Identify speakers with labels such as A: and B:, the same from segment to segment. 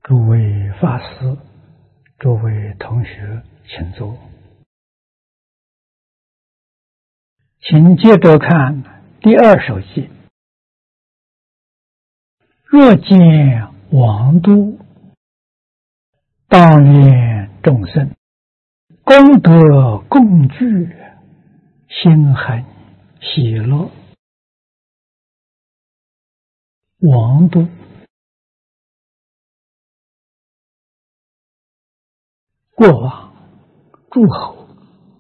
A: 诸位法师，诸位同学，请坐。请接着看第二首偈。若见王都，当愿众生功德共聚，心很喜乐。王都，过往诸侯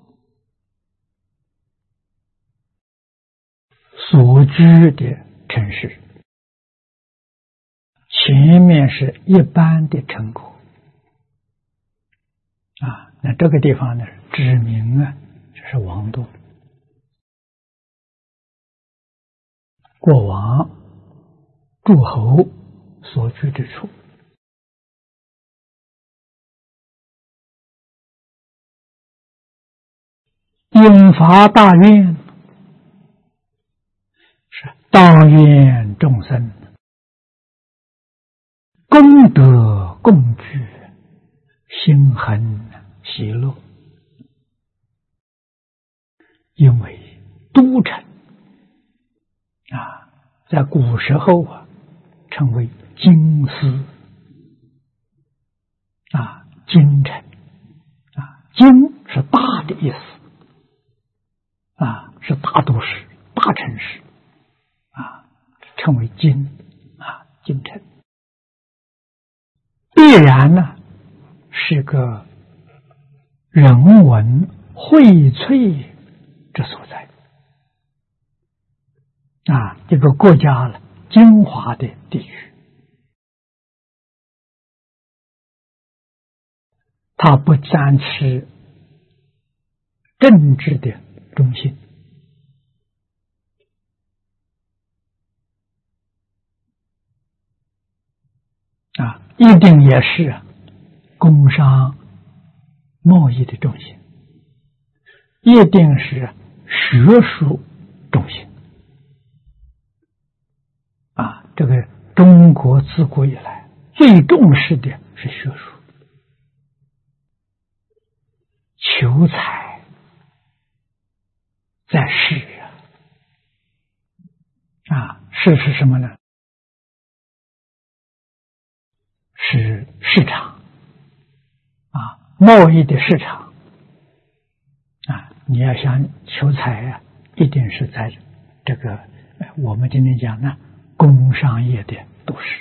A: 所居的城市，前面是一般的称国啊，那这个地方呢，指明啊，这是王都。过往诸侯所居之处，应发大愿，是当愿众生功德共聚，心很喜乐。因为都城啊，在古时候啊，称为京师啊，京城啊，京是大的意思啊，是大都市、大城市啊，称为京啊，京城。必然呢，是个人文荟萃之所在啊，这个国家了精华的地区，它不单是政治的中心啊，一定也是工商贸易的中心，一定是学术中心啊。这个中国自古以来最重视的是学术，求才在市啊，市是什么呢？是市场啊，贸易的市场啊。你要想求财啊，一定是在这个我们今天讲呢，工商业的都市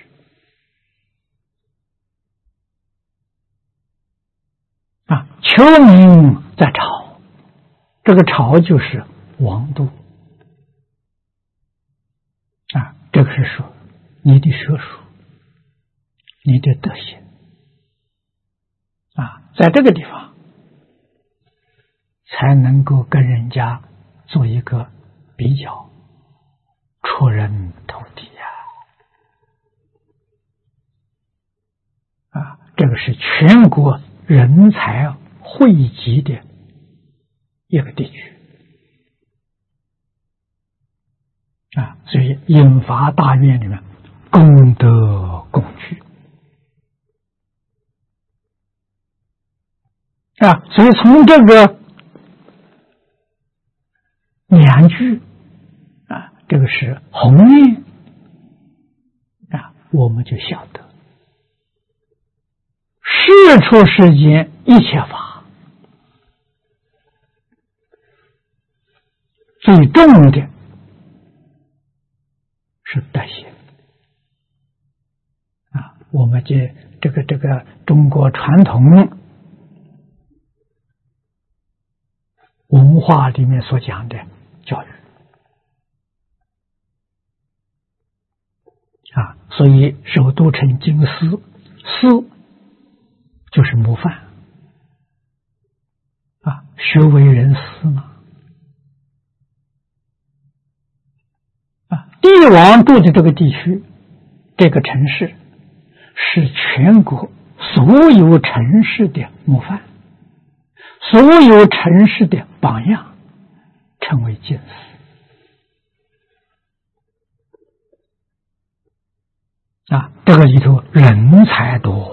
A: 啊。求名在朝，这个朝就是王都啊。这个是说你的学术，你的德行啊，在这个地方才能够跟人家做一个比较，出人头地啊！这个是全国人才汇集的一个地区啊，所以引发大愿里面功德共聚啊，所以从这个两句啊，这个是宏愿啊，我们就晓得世出世间一切法最重的是德行啊。我们这个中国传统文化里面所讲的教育啊，所以首都城京师，师就是模范啊，学为人师嘛啊。帝王住的这个地区，这个城市是全国所有城市的模范，所有城市的榜样，称为京师这个里头人才多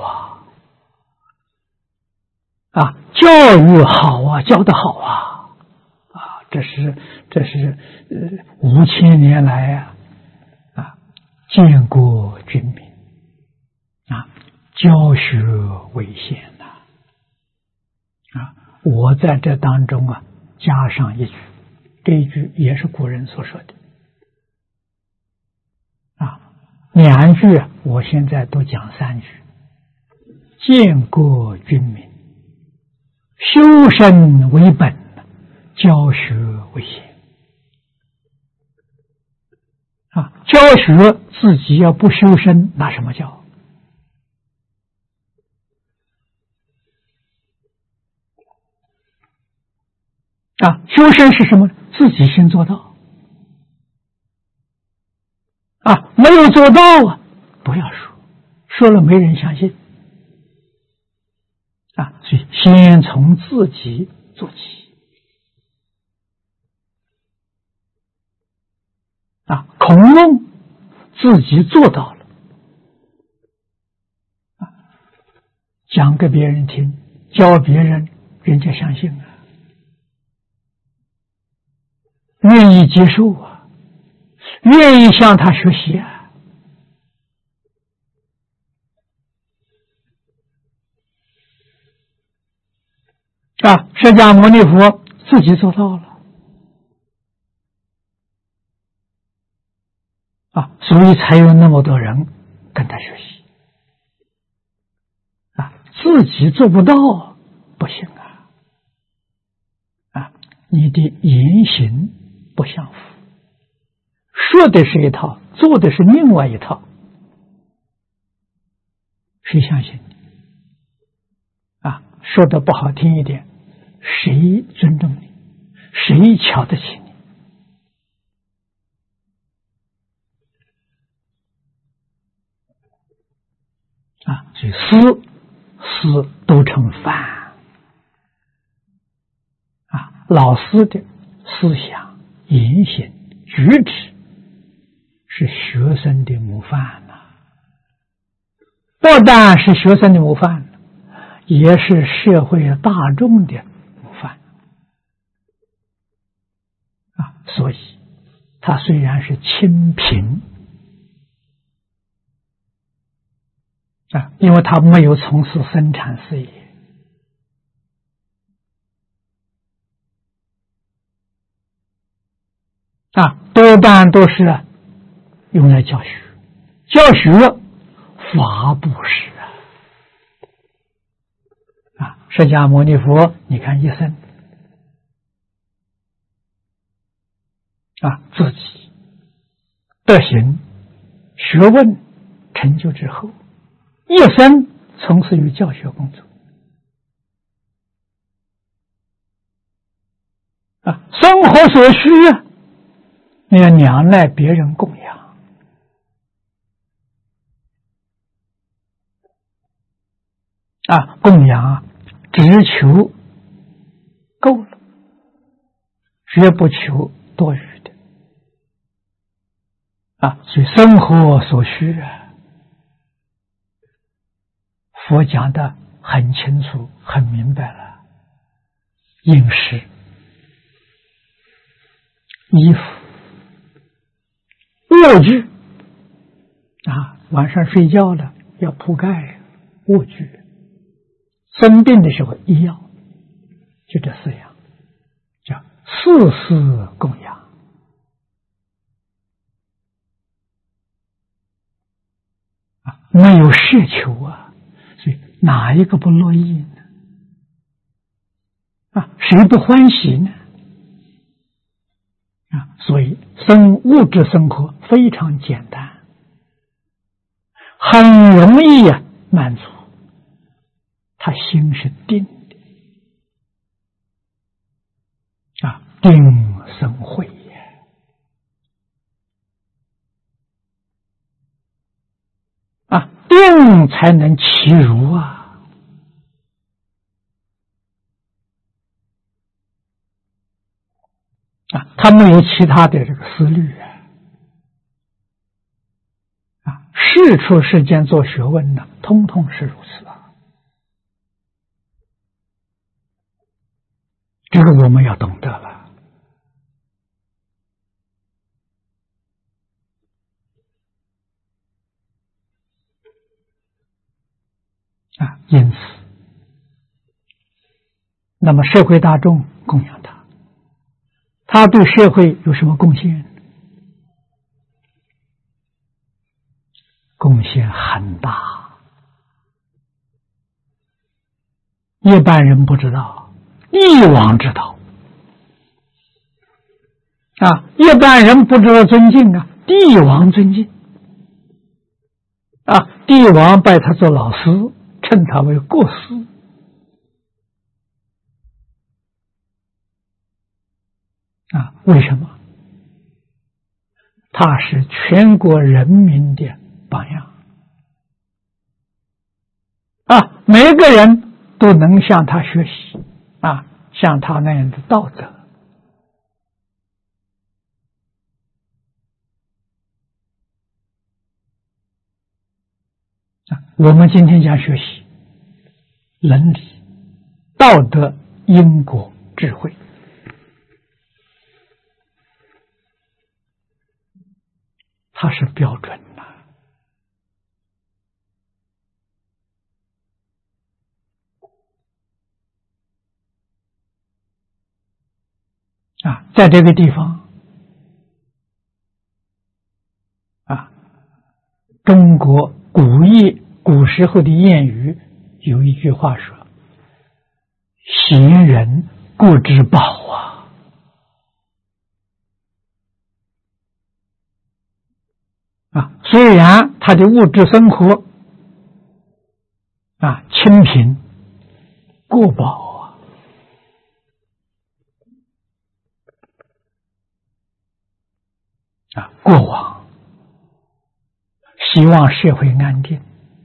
A: 教育好教得好这是5000年来建国军民教学为先我在这当中加上一句，这一句也是古人所说的2句我现在都讲3句。建国军民，修身为本，教学为先教学自己要不修身，拿什么教？修身是什么？自己先做到没有做到不要说，说了没人相信所以先从自己做起孔孟自己做到了讲给别人听，教别人，人家相信愿意接受愿意向他学习释迦牟尼佛自己做到了所以才有那么多人跟他学习自己做不到不行你的言行不相符，说的是一套，做的是另外一套，谁相信你说的不好听一点，谁尊重你，谁瞧得起你所以思都成范老师的思想言行举止是学生的模范不但是学生的模范，也是社会大众的模范所以他虽然是清贫因为他没有从事生产事业多半都是用来教学，教学法布施释迦牟尼佛你看一生自己德行学问成就之后，一生从事于教学工作生活所需你要仰赖别人供养供养只求够了，绝不求多余的所以生活所需佛讲的很清楚很明白了，饮食衣服卧具晚上睡觉了要铺盖卧具，生病的时候医药，就这4样叫事事供养没有奢求所以哪一个不乐意呢谁不欢喜呢所以物质生活非常简单，很容易满足，他心是定的定生慧定才能其如他没有其他的这个思虑世出世间做学问呢，通通是如此啊。这个我们要懂得了。因此，那么社会大众供养他，他对社会有什么贡献？贡献很大，一般人不知道，帝王知道一般人不知道尊敬帝王尊敬帝王拜他做老师，称他为国师为什么？他是全国人民的榜样每个人都能向他学习像他那样的道德我们今天讲学习伦理、道德、因果、智慧，它是标准在这个地方中国古时候的谚语有一句话说：“贤人国之宝虽然他的物质生活清贫，过饱过往希望社会安定，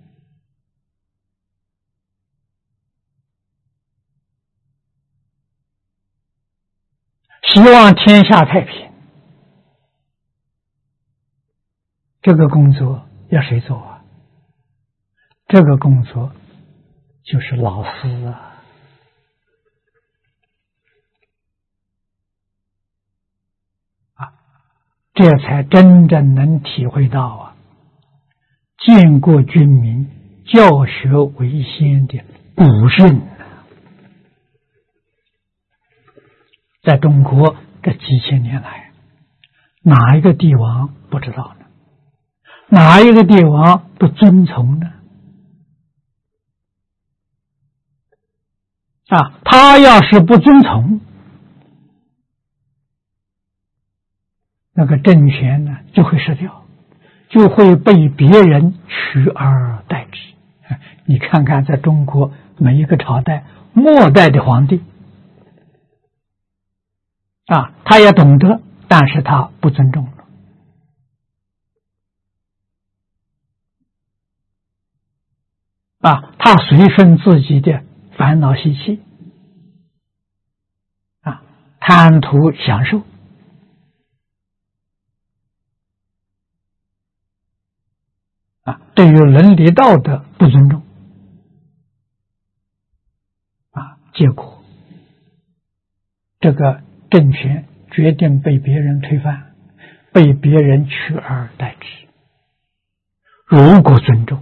A: 希望天下太平，这个工作要谁做这个工作就是老师这才真正能体会到建国军民、教学为先的古训在中国这几千年来，哪一个帝王不知道呢？哪一个帝王不遵从呢？他要是不遵从，那个政权呢就会失掉，就会被别人取而代之。你看看在中国每一个朝代，末代的皇帝他也懂得，但是他不尊重他随顺自己的烦恼习气贪图享受对于伦理道德不尊重结果这个政权决定被别人推翻，被别人取而代之。如果尊重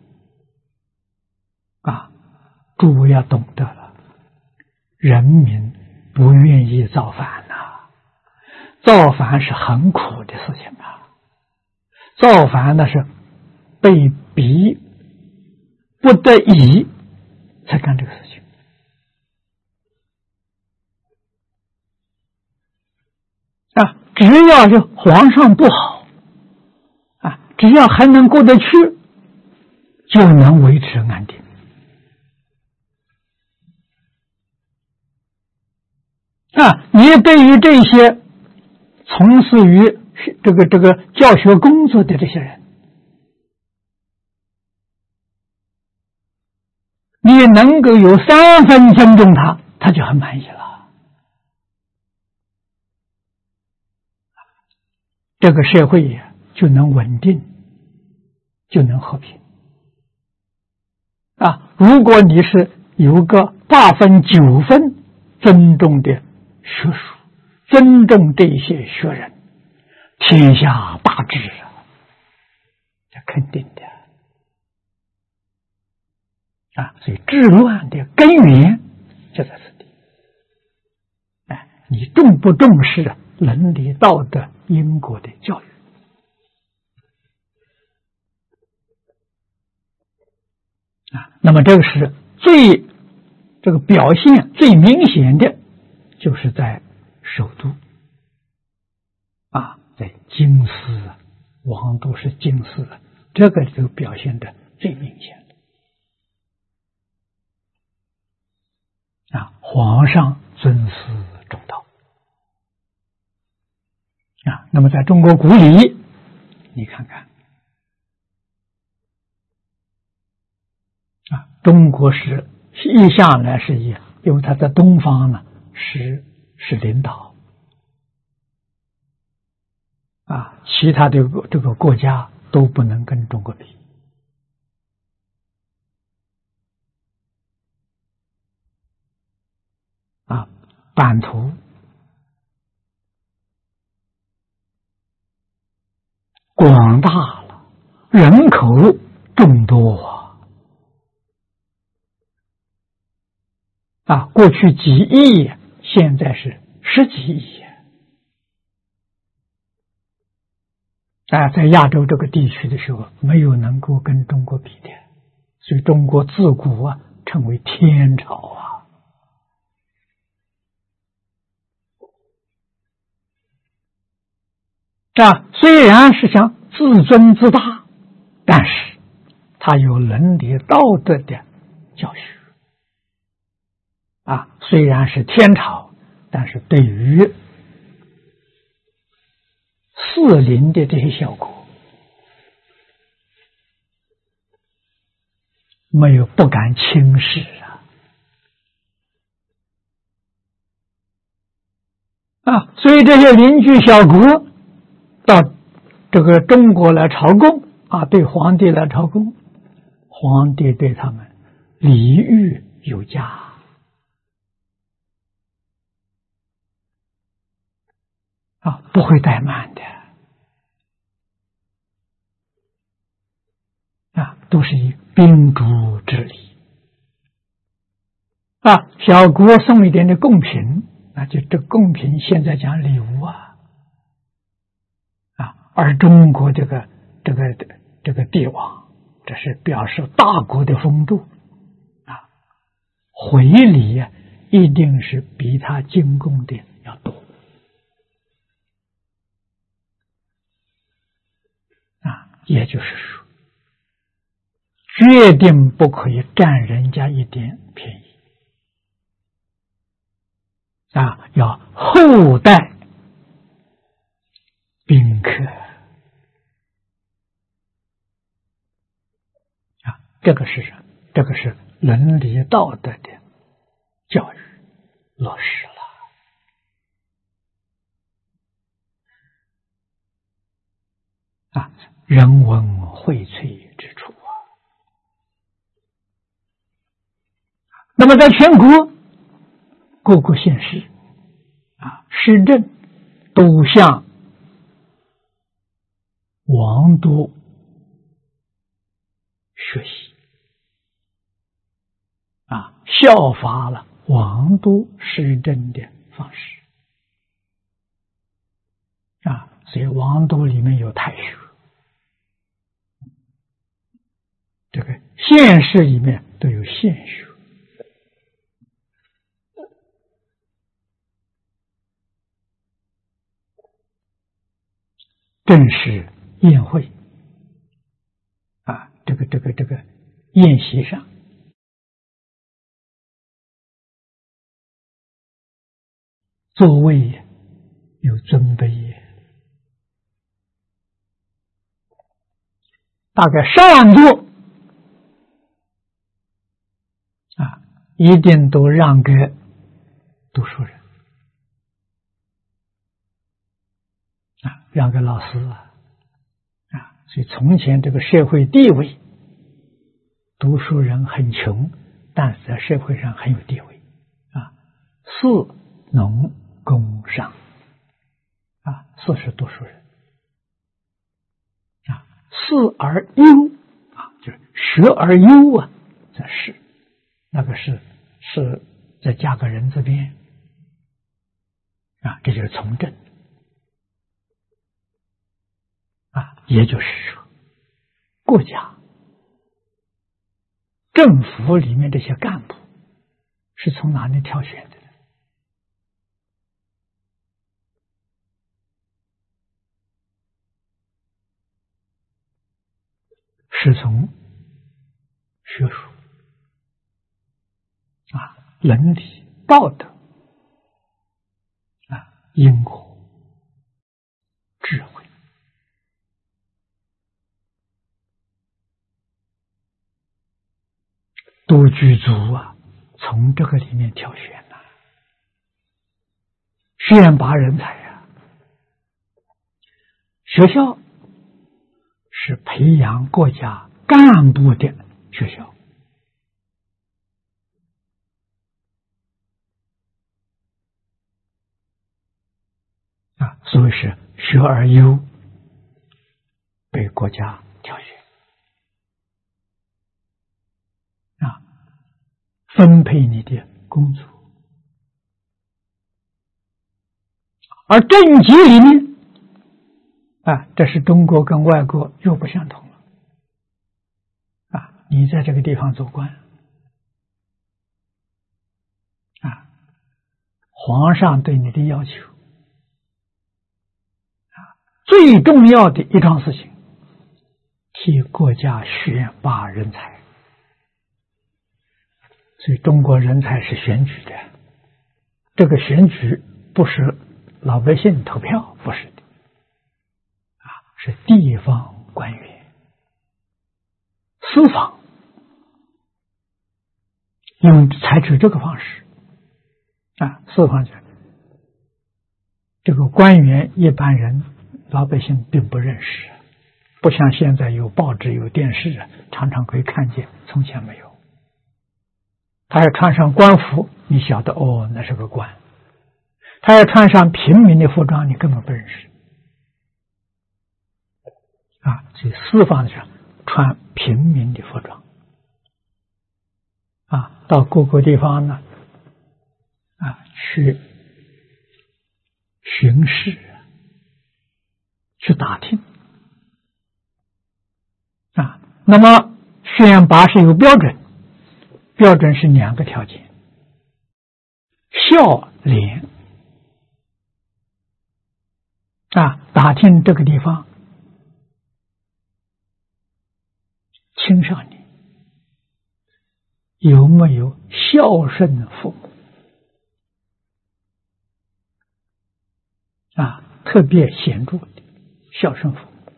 A: 诸位要懂得了，人民不愿意造反造反是很苦的事情造反那是被逼不得已才干这个事情只要是皇上不好只要还能过得去，就能维持安定你对于这些从事于这个教学工作的这些人，你能够有3分尊重他，他就很满意了。这个社会就能稳定就能和平。如果你是有个8分9分尊重的学术，尊重这些学人，天下大治这肯定的所以治乱的根源就在此地。你重不重视伦理道德因果的教育？那么这个是这个表现最明显的，就是在首都在京师王都是京师这个就表现的最明显的皇上尊师重道那么在中国古礼，你看看中国是一向来是因为它在东方呢是领导其他的这个国家都不能跟中国比版图广大了，人口众多过去几亿，现在是10几亿在亚洲这个地区的时候，没有能够跟中国比的，所以中国自古称为天朝虽然是想自尊自大，但是它有伦理道德的教训虽然是天朝，但是对于四邻的这些小国，没有不敢轻视所以这些邻居小国到这个中国来朝贡对皇帝来朝贡，皇帝对他们礼遇有加不会怠慢的都是以宾主之礼小国送一点的贡品，就这贡品现在讲礼物而中国这个帝王，这是表示大国的风度回礼一定是比他进贡的要多也就是说，决定不可以占人家一点便宜要厚待宾客这个是什么？这个是伦理道德的教育落实了人文荟萃之处那么在全国各个县市市镇都向王都学习效法了王都市镇的方式所以王都里面有太学，这个县市里面都有县学正式宴会这个宴席上座位有尊卑大概上座一定都让给读书人让给老师所以从前这个社会地位，读书人很穷，但是在社会上很有地位啊。士、农、工、商啊，士是读书人啊，士而优啊，就是学而优啊，这是那个是再加个人字边啊，这就是从政啊，也就是说，国家政府里面这些干部是从哪里挑选的呢？是从学术啊、伦理、道德啊、因果、智慧。都具足啊，从这个里面挑选呐，选拔人才啊。学校是培养国家干部的学校啊，所以是学而优，被国家挑选啊，分配你的工作。而政绩里面啊，这是中国跟外国又不相同了啊！你在这个地方做官啊，皇上对你的要求啊，最重要的一桩事情，替国家选拔人才。所以中国人才是选举的，这个选举不是老百姓投票，不是的啊，是地方官员、私访采取这个方式啊，私访这个官员一般人老百姓并不认识，不像现在有报纸有电视啊，常常可以看见，从前没有。他要穿上官服，你晓得哦，那是个官。他要穿上平民的服装，你根本不认识啊。所以私访的时候穿平民的服装啊，到各个地方呢啊去巡视，去打听啊。那么选拔是有标准，标准是2个条件：孝廉啊，打听这个地方青少年有没有孝顺父母啊，特别显著的孝顺父母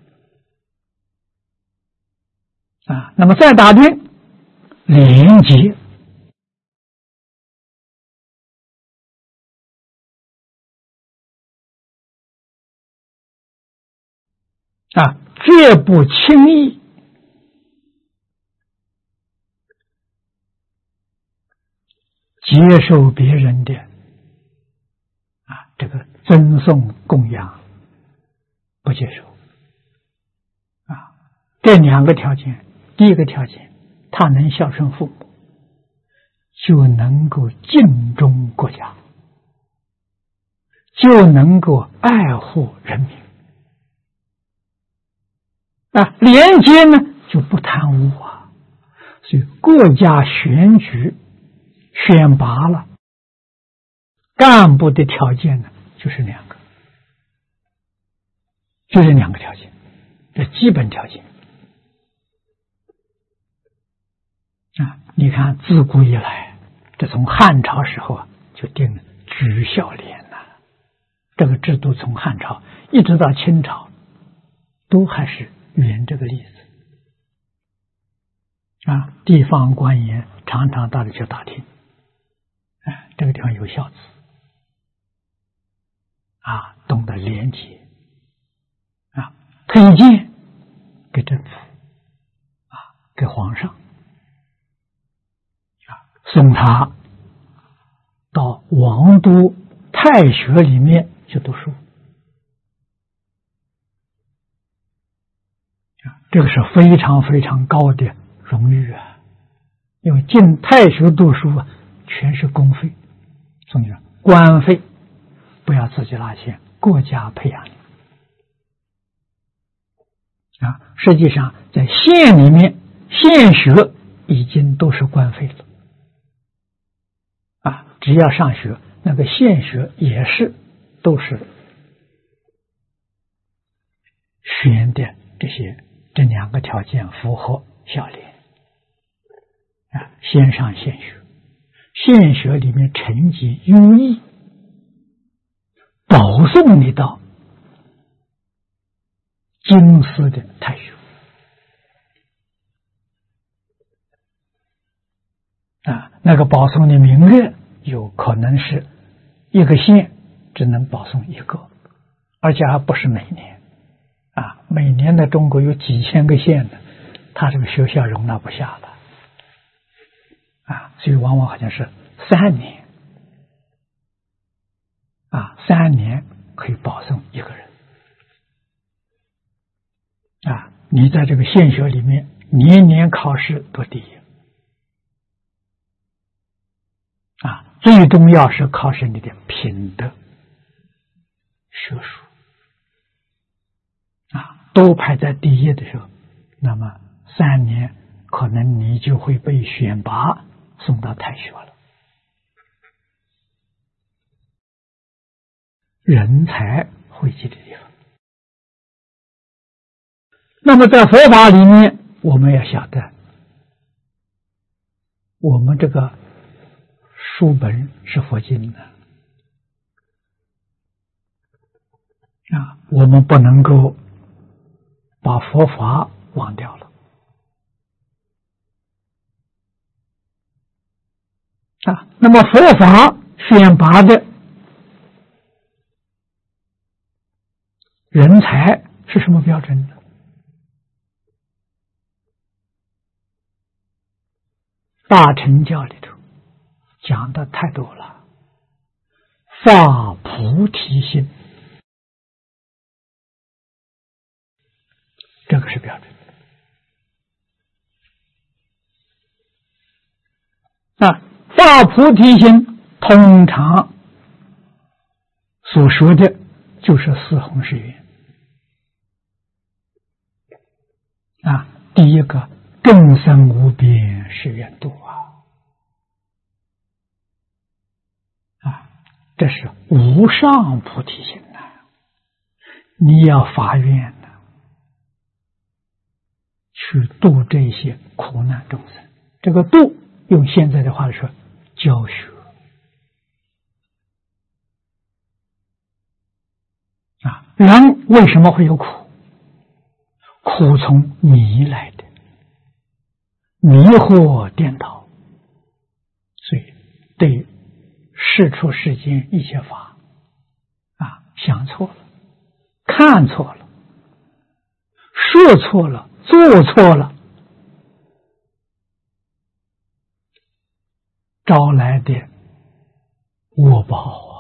A: 啊。那么再打听廉洁啊，绝不轻易接受别人的啊这个赠送供养，不接受啊。这2个条件，第一个条件，他能孝顺父母，就能够敬重国家，就能够爱护人民啊。廉洁呢，就不贪污啊。所以国家选举选拔了干部的条件呢，就是2个，就这2个条件，这基本条件啊。你看自古以来，这从汉朝时候啊就定了举孝廉呐，这个制度从汉朝一直到清朝都还是沿这个例子啊。地方官员常常到这去打听，这个地方有孝子啊，懂得廉洁啊，推荐给政府给皇上送他到王都太学里面去读书这个是非常非常高的荣誉因为进太学读书全是公费，所以官费不要自己拿钱，国家培养你实际上在县里面县学已经都是官费了只要上学那个县学也是都是选的这两个条件符合效力先上县学，县学里面成绩优异，保送你到京师的太学那个保送的名额有可能是一个县只能保送一个，而且还不是每年每年的中国有几千个县的，他这个学校容纳不下了所以往往好像是3年3年可以保送一个人你在这个县学里面年年考试夺第一最重要是考试你的品德学术都排在第一的时候，那么3年可能你就会被选拔送到太学了。人才汇集的地方。那么在佛法里面，我们要晓得，我们这个书本是佛经的我们不能够把佛法忘掉了那么佛法选拔的人才是什么标准呢？大乘教里头讲的太多了，发菩提心，这个是标准。发菩提心通常所说的就是四弘誓愿第一个众生无边誓愿度这是无上菩提心你要发愿去度这些苦难众生。这个度用现在的话来说，教学人为什么会有苦？苦从迷来的，迷惑颠倒，所以对世出世间一切法想错了，看错了，说错了，做错了，招来的恶报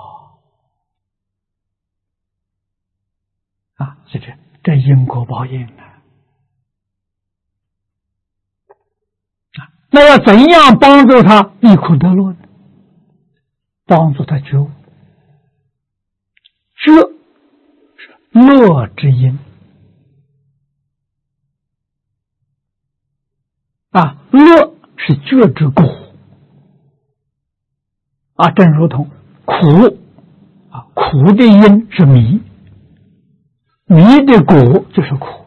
A: 是这因果报应那要怎样帮助他离苦得乐呢？帮助他觉悟，觉是乐之因乐是觉之果正如同苦苦的因是迷，迷的果就是苦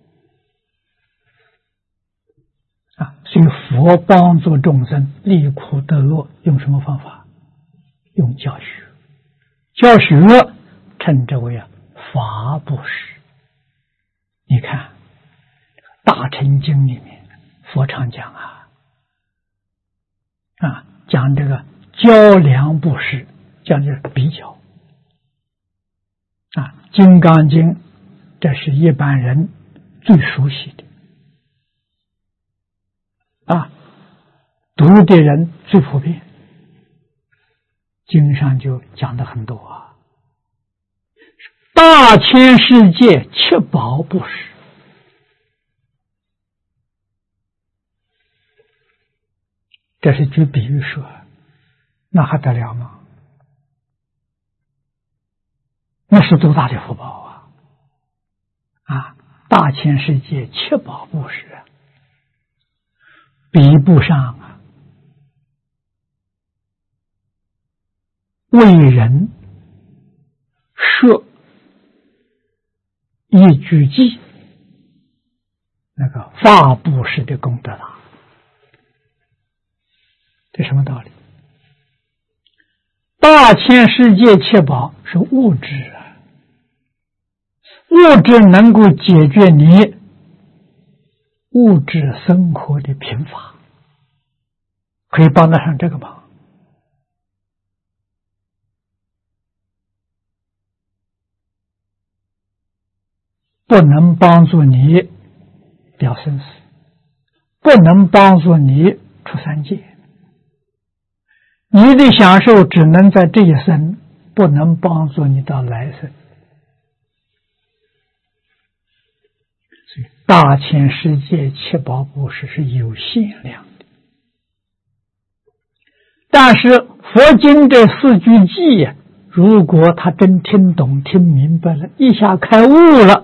A: 所以佛帮助众生离苦得乐，用什么方法？用教学。教学称之为法布施。你看大乘经里面佛常讲讲这个较量布施，讲的是比较金刚经这是一般人最熟悉的读的人最普遍，经上就讲的很多大千世界七宝不实，这是举比喻说，那还得了吗？那是多大的福报大千世界七宝不实比不上为人设一举记那个法布施的功德大。这什么道理？大千世界七宝是物质物质能够解决你物质生活的贫乏，可以帮得上这个忙。不能帮助你了生死，不能帮助你出三界。你的享受只能在这一生，不能帮助你到来生。所以大千世界七宝布施是有限量的，但是佛经这四句偈如果他真听懂听明白了，一下开悟了，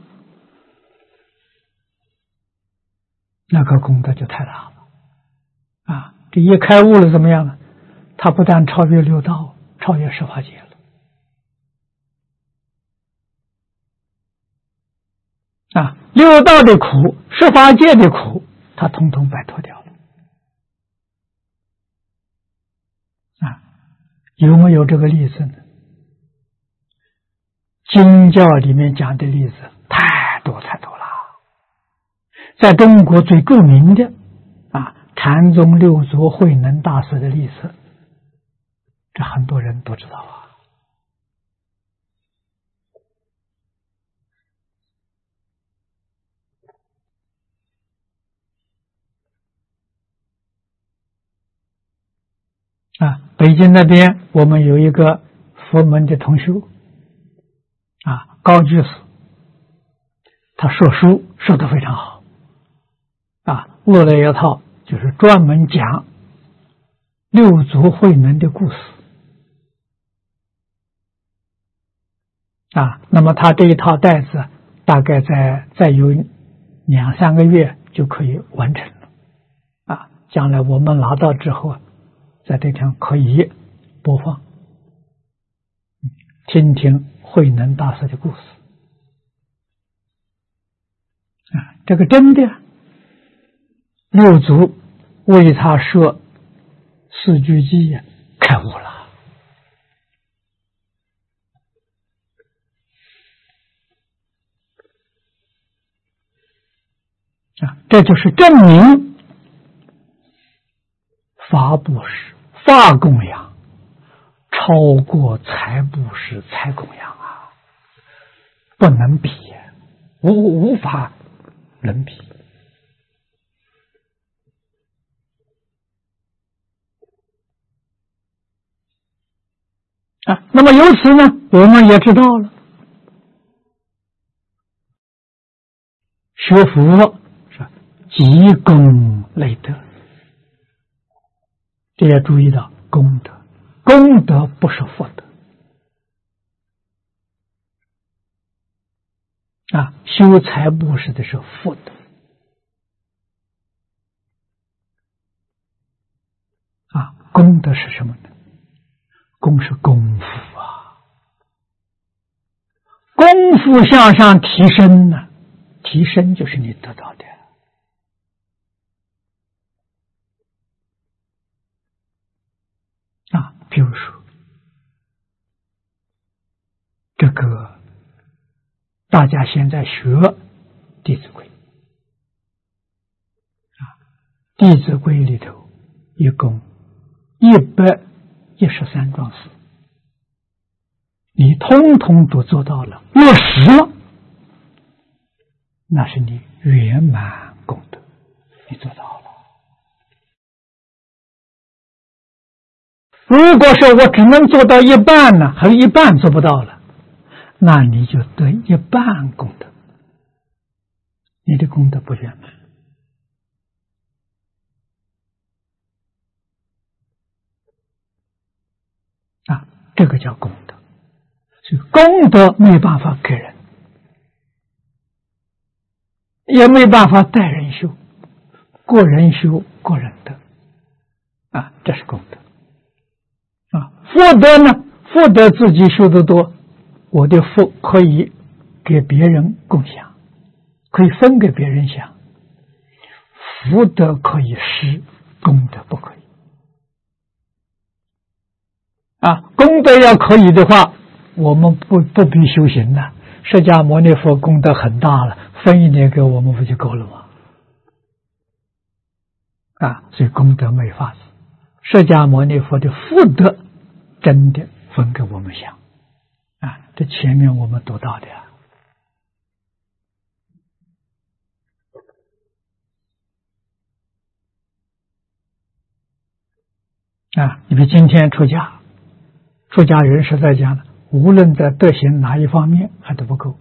A: 那个功德就太大了这一开悟了怎么样呢？他不但超越六道，超越十法界了六道的苦，十法界的苦，他统统摆脱掉了有没有这个例子呢？经教里面讲的例子太多太多了。在中国最著名的禅宗六祖慧能大师的例子，这很多人都知道北京那边我们有一个佛门的同修高居士，他说书说得非常好录了一套就是专门讲六祖慧能的故事那么他这一套袋子大概再有2-3个月就可以完成了将来我们拿到之后在这天可以播放，听听慧能大师的故事这个真的六祖为他说四句偈开悟了这就是证明法布施、法供养超过财布施、财供养不能比无法能比那么由此呢，我们也知道了，学佛是积功累德，这要注意到功德，功德不是福德修财布施的是福德功德是什么呢？功是功夫功夫向上提升呢，提升就是你得到的比如说这个大家现在学弟子规弟子规里头一共113桩事，你通通都做到了，落实了， 那是你圆满功德，你做到了。如果说我只能做到一半呢，还有一半做不到了，那你就得一半功德，你的功德不圆满啊，这个叫功德。所以功德没办法给人，也没办法带人修，个人修个人得啊，这是功德啊。福德呢？福德自己修得多，我的福可以给别人共享，可以分给别人享。福德可以施，功德不可以啊。功德要可以的话，我们不必修行了。释迦牟尼佛功德很大了，分一点给我们不就够了吗？啊，所以功德没法子。释迦牟尼佛的福德真的分给我们享啊，这前面我们读到的啊。你比今天出家人实在讲呢，无论在德行哪一方面还都不够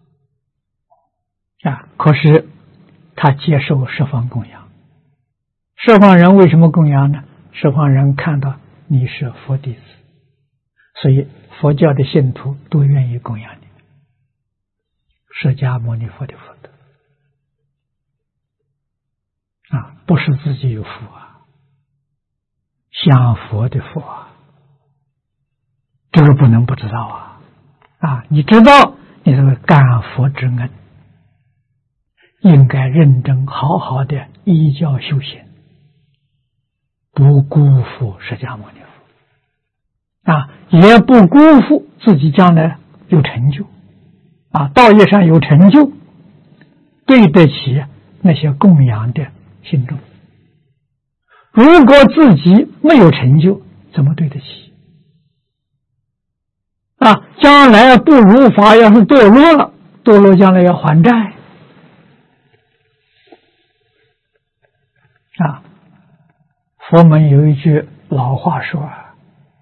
A: 啊。可是他接受十方供养，十方人为什么供养呢？十方人看到你是佛弟子，所以佛教的信徒都愿意供养你。释迦牟尼佛的福德啊，不是自己有福啊，享佛的福啊，这个不能不知道啊！啊，你知道你这个感佛之恩，应该认真好好的依教修行，不辜负释迦牟尼佛啊，也不辜负自己将来有成就啊，道业上有成就，对得起那些供养的信众。如果自己没有成就，怎么对得起啊？将来不如法，要是堕落了，堕落将来要还债啊。佛门有一句老话说啊，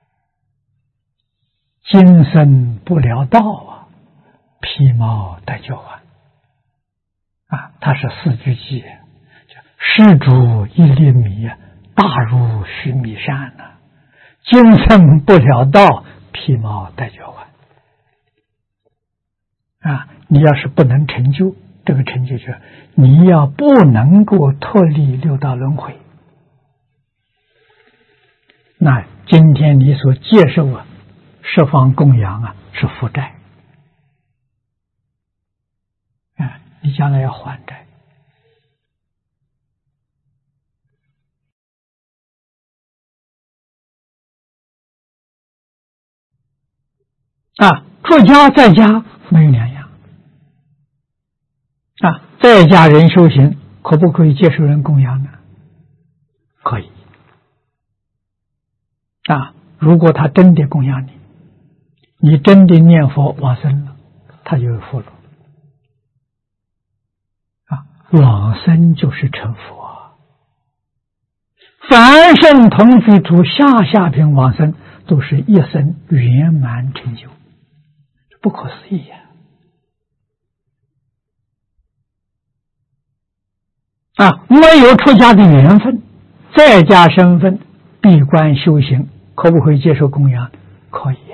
A: 今生不了道啊，披毛戴脚环啊，它是四句偈，施主一粒米，大如须弥山呐，今生不了道，披毛戴脚环啊。你要是不能成就，这个成就就是你要不能够脱离六道轮回，那今天你所接受啊十方供养啊是负债啊，你将来要还债啊。出家在家没有两样啊，在家人修行可不可以接受人供养呢？可以啊，如果他真的供养你，你真的念佛往生了，他就有福了啊。往生就是成佛，凡圣同居土下品往生，都是一生圆满成就，不可思议啊！没有出家的缘分，在家身份闭关修行，可不可以接受供养？可以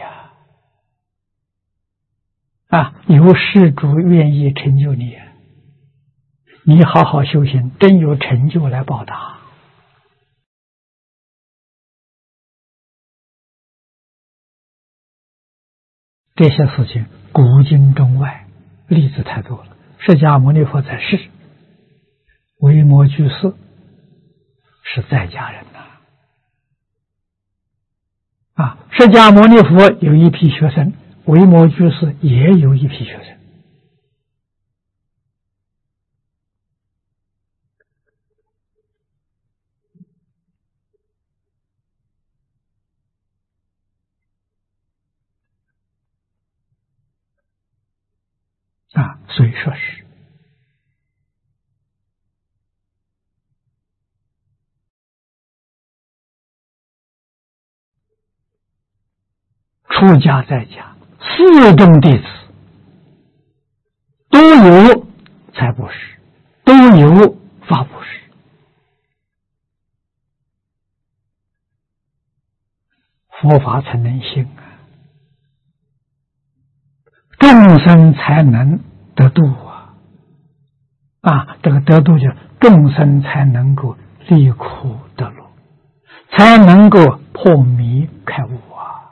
A: 啊！有施主愿意成就你，你好好修行，真有成就来报答。这些事情古今中外例子太多了。释迦牟尼佛在世，维摩居士是在家人啊，释迦牟尼佛有一批学生，维摩居士也有一批学生啊，所以说是出家在家四众弟子都有财布施，都有法布施。佛法才能行众生才能得度这个得度就众生才能够离苦得乐，才能够破迷开悟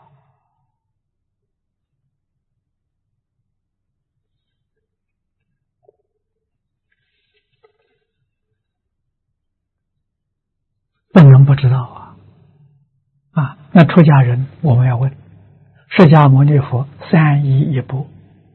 A: 不能不知道那出家人我们要问释迦牟尼佛三衣一钵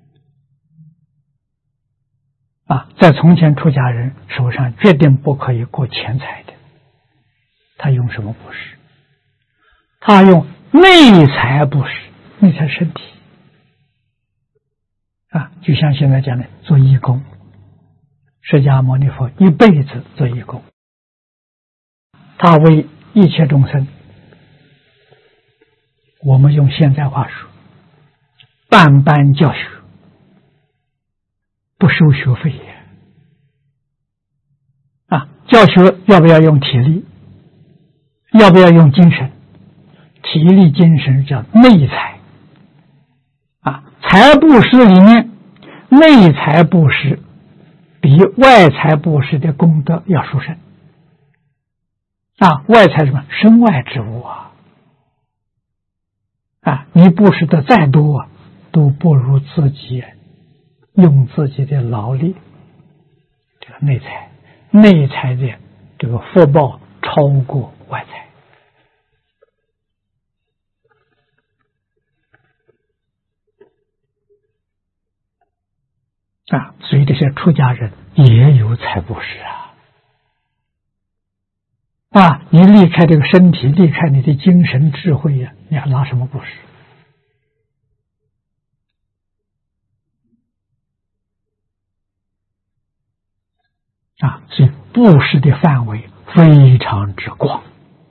A: 在从前出家人手上决定不可以过钱财的，他用什么布施？他用内财布施，内财身体就像现在讲的做义工，释迦牟尼佛一辈子做义工，他为一切众生，我们用现在话说，办班教学，不收学费教学要不要用体力？要不要用精神？体力精神叫内财财布施里面，内财布施比外财布施的功德要殊胜外财什么？身外之物你布施的再多都不如自己用自己的劳力。这个内财的这个福报超过外财所以这些出家人也有财布施你离开这个身体，离开你的精神智慧你还拿什么布施所以布施的范围非常之广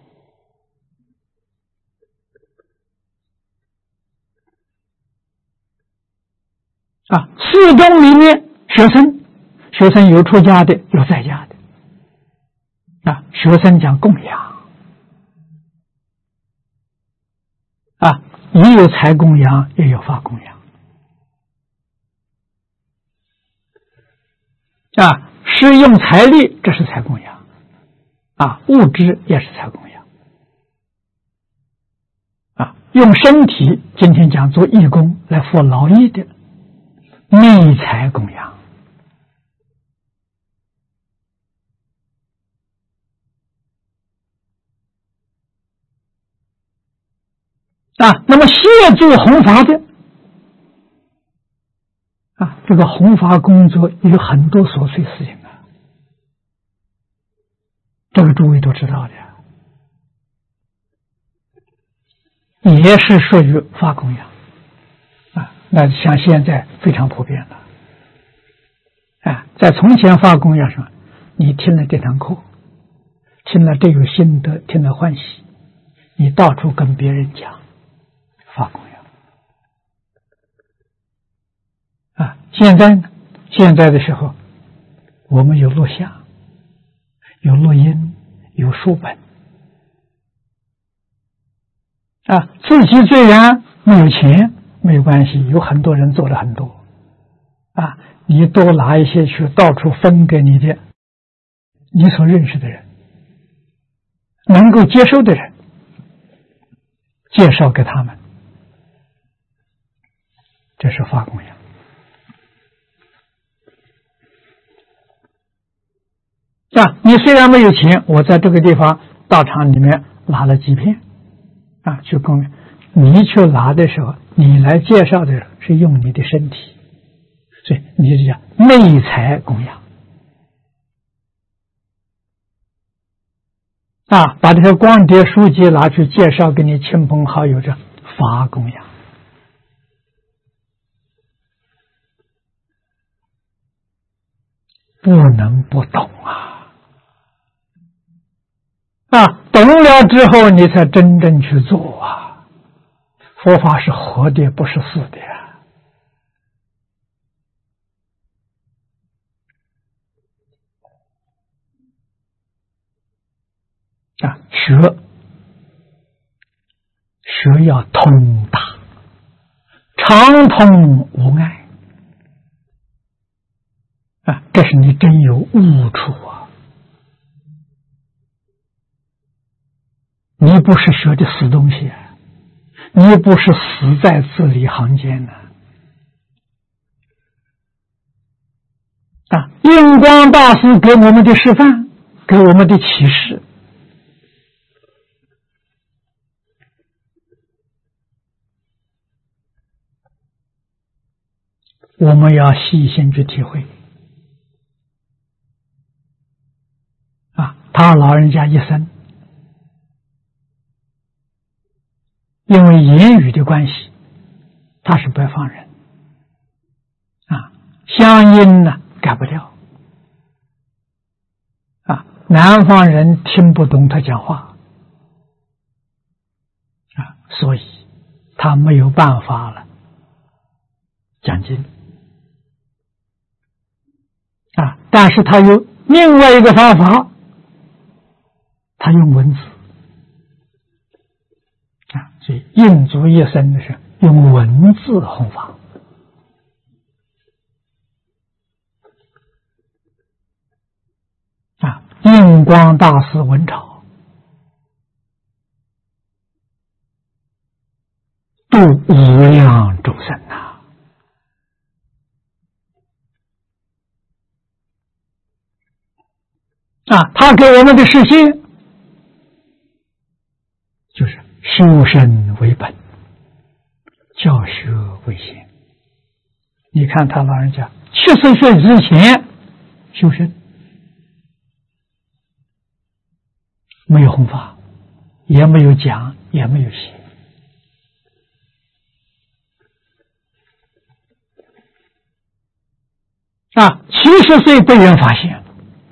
A: 四众里面学生有出家的，有在家的学生讲供养也有财供养，也有法供养施用财力，这是财供养物质也是财供养用身体，今天讲做义工来服劳役的内财供养那么协助弘法的这个弘法工作有很多琐碎事情这个诸位都知道的也是属于法供养那像现在非常普遍了在从前法供养上，你听了这堂课，听了这个心得，听了欢喜，你到处跟别人讲法供养现在呢？现在的时候我们有录像，有录音，有书本自己虽然没有钱没有关系，有很多人做了很多你多拿一些去到处分给你的你所认识的人，能够接受的人，介绍给他们，这是法供养你虽然没有钱，我在这个地方道场里面拿了几片去供养，你去拿的时候，你来介绍的是用你的身体，所以你就叫内财供养把这些光碟书籍拿去介绍给你亲朋好友，这法供养不能不懂懂了之后你才真正去做佛法是活的，不是死的呀。学要通达，常通无碍啊，这是你真有悟处啊。你不是学的死东西啊，你不是死在字里行间呢啊！印光大师给我们的示范，给我们的启示，我们要细心去体会啊！他老人家一生因为言语的关系，他是北方人啊，乡音呢改不掉啊，南方人听不懂他讲话啊，所以他没有办法了讲经啊，但是他有另外一个方法，他用文字啊，所以印足一生的是用文字弘法啊。印光大师文钞度无量众生呐啊，他给我们的示现就是修身为本，教学为先。你看他老人家70岁之前修身，没有弘法，也没有讲，也没有写啊。70岁被人发现，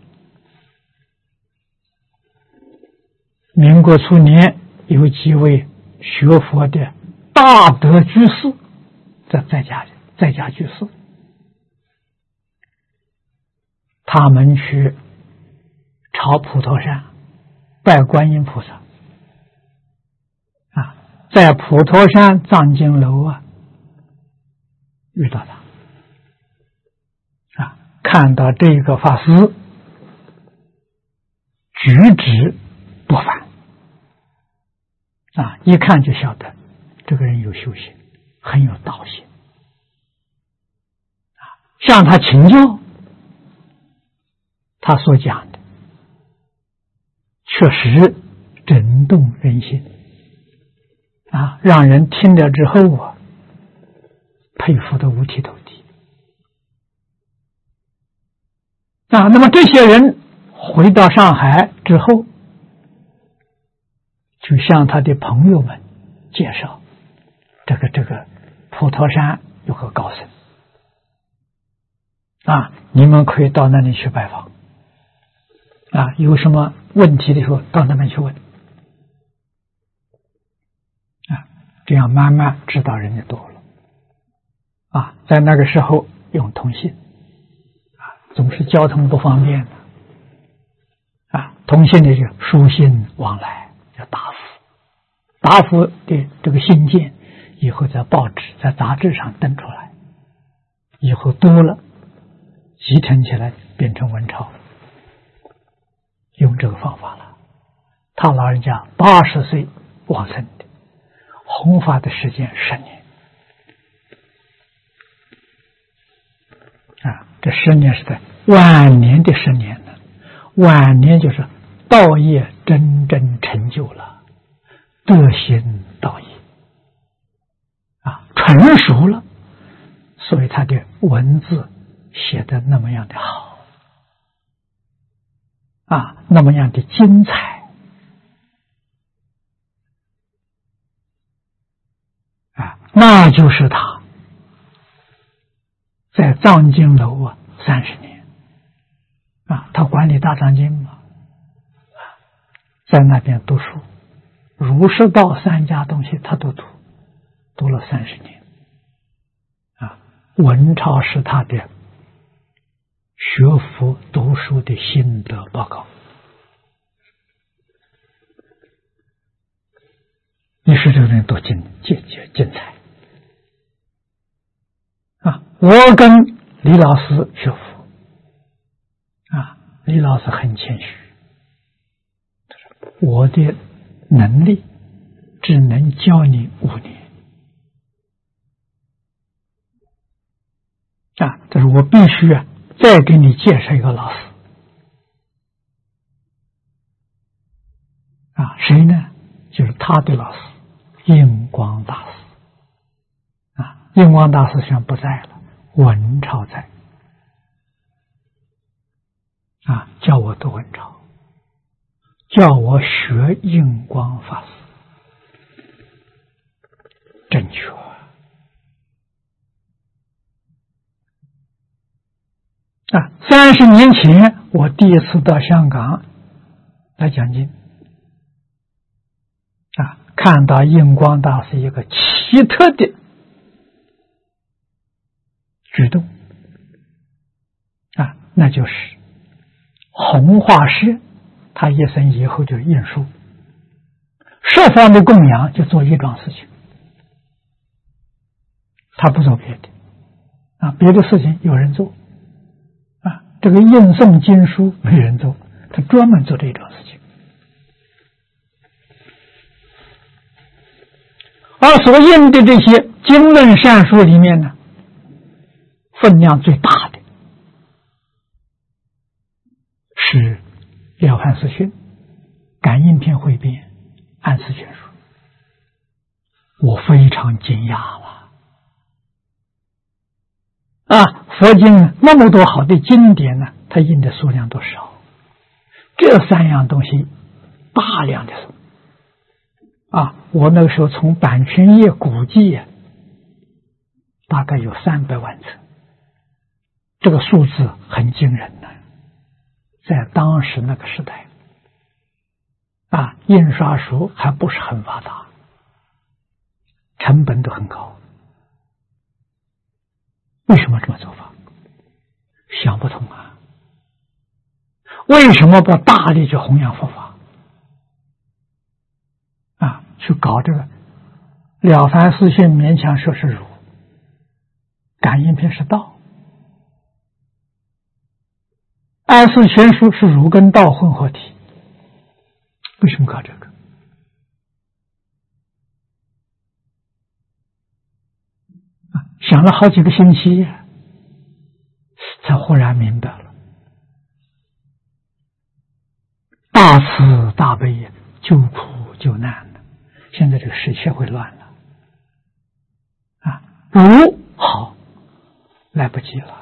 A: 民国初年有几位学佛的大德居士在家居士，他们去朝普陀山拜观音菩萨啊，在普陀山藏经楼啊遇到他啊，看到这个法师举止不凡啊，一看就晓得这个人有修行，很有道行啊，向他请教，他所讲的确实震动人心啊，让人听了之后啊，佩服得五体投地啊。那么这些人回到上海之后，就向他的朋友们介绍这个普陀山有个高僧啊，你们可以到那里去拜访啊，有什么问题的时候到那边去问啊，这样慢慢知道人就多了啊。在那个时候用通信啊，总是交通不方便的啊，通信的就书信往来叫答复，答复的这个信件以后在报纸在杂志上登出来，以后多了集成起来变成文钞，用这个方法了。他老人家80岁往生的，弘法的时间10年啊，这10年是在晚年的10年呢，晚年就是道业真正成就了，德行道业啊，成熟了，所以他的文字写得那么样的好啊，那么样的精彩啊，那就是他在藏经楼啊30年啊，他管理大藏经嘛，在那边读书，儒释道3家东西他都读读了30年，文钞是他的学佛读书的心得报告。你说这个人多精彩我跟李老师学佛李老师很谦虚，我的能力只能教你5年但是我必须再给你介绍一个老师谁呢？就是他的老师印光大师印光大师现在不在了，文钞在叫我读文钞，叫我学印光法师，正确30年前我第一次到香港来讲经看到印光大师一个奇特的举动那就是弘化师，他一生以后就印书，设方的供养就做一桩事情，他不做别的别的事情有人做这个印诵经书没人做，他专门做这一桩事情。而所印的这些经论善书里面呢，分量最大的是《了凡四训》《感应篇汇编》《安世全书》，我非常惊讶了佛经那么多好的经典呢，它印的数量多少？这3样东西大量的我那个时候从版权页估计大概有300万册，这个数字很惊人在当时那个时代印刷术还不是很发达，成本都很高。为什么这么做法？想不通为什么不大力去弘扬佛法去搞这个了凡四训勉强说是儒，感应篇是道，安世全书是儒跟道混合体，为什么搞这个？想了好几个星期才忽然明白了，大慈大悲救苦救难现在这个社会乱了儒好来不及了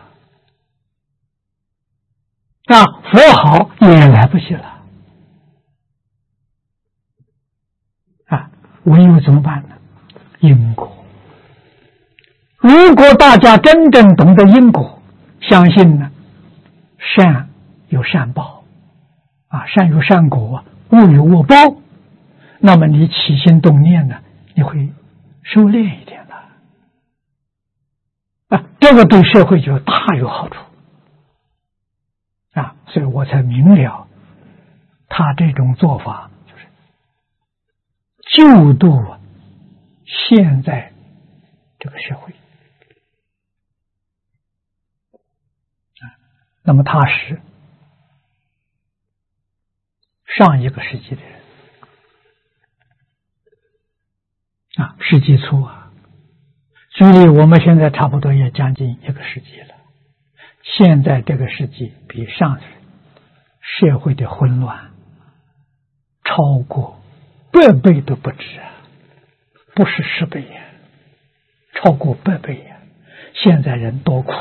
A: 佛好也来不及了唯有怎么办呢？因果。如果大家真正懂得因果，相信呢善有善报善有善果，恶有恶报，那么你起心动念呢，你会收敛一点的这个对社会就大有好处所以我才明了他这种做法就是救度现在这个社会那么他是上一个世纪的人世纪初距离我们现在差不多也将近1个世纪了。现在这个世纪比上世社会的混乱超过100倍都不止不是10倍超过100倍现在人多苦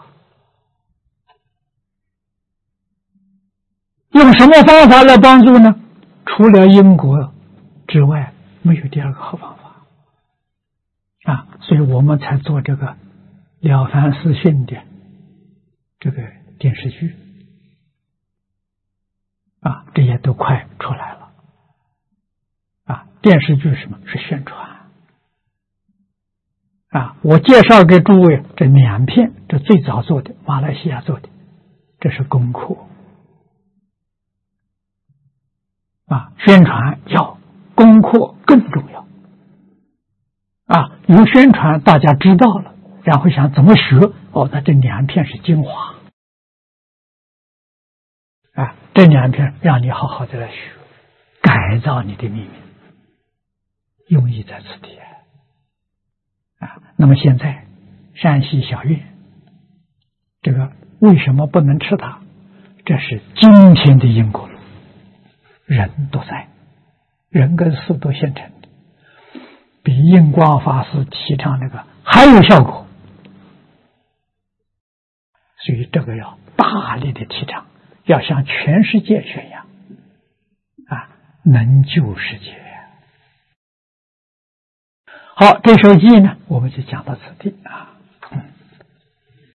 A: 用什么方法来帮助呢？除了因果之外没有第二个好方法所以我们才做这个了凡四训的这个电视剧这些都快出来了电视剧什么是宣传我介绍给诸位这2篇，这最早做的，马来西亚做的，这是功课。宣传要，功课更重要。有宣传大家知道了，然后想怎么学，那这2篇是精华。这2篇让你好好的来学，改造你的命运，用意在此地。那么现在山西小院这个为什么不能吃它？这是今天的因果论，人都在，人跟事都现成的，比印光法师提倡那个还有效果。所以这个要大力的提倡，要向全世界宣扬，能救世界。好，这首偈呢，我们就讲到此地。